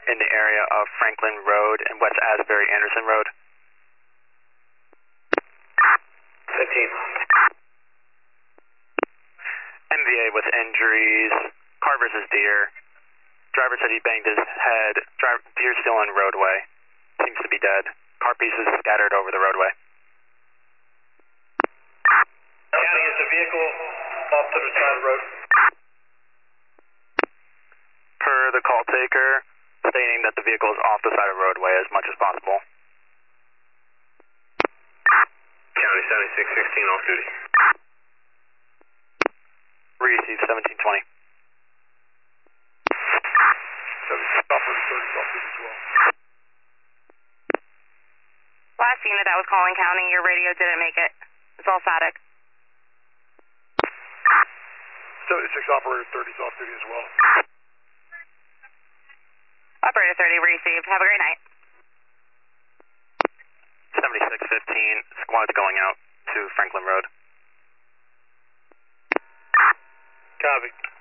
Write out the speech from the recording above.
in the area of Franklin Road and West Asbury Anderson Road. 15. MVA with injuries, car versus deer. Driver said he banged his head. Deer still on roadway. Seems to be dead. Car pieces scattered over the roadway. County, is the vehicle off to the side of the road? Per the call taker, stating that the vehicle is off the side of the roadway as much as possible. County 7616 off duty. Receive 1720. Last unit that was calling county, your radio didn't make it. It's all static. 76 operator 30 is off duty as well. Operator 30 received. Have a great night. 7615, squad's going out to Franklin Road. Copy.